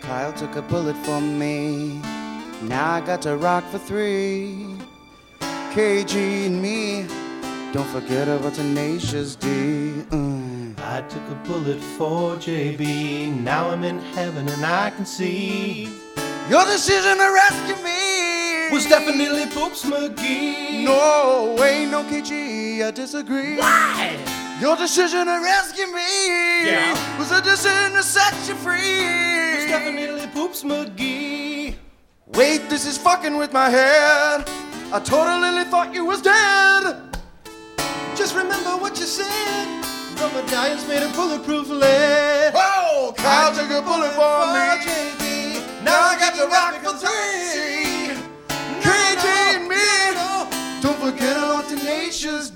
Kyle took a bullet for me. Now I got to rock for 3. KG and me, don't forget about Tenacious D. I took a bullet for JB. Now I'm in heaven and I can see Your decision to rescue me was definitely Poops McGee. No way, no KG, I disagree. Why? Your decision to rescue me was a decision to set you free. Was definitely Poops McGee. Wait, this is fucking with my head. I totally thought you was dead. Just remember what you said. The medallion's made of bulletproof lead. Whoa, Kyle took a bullet for me. JB. Now I got to rock for 3. KG and me, don't forget about Tenacious D.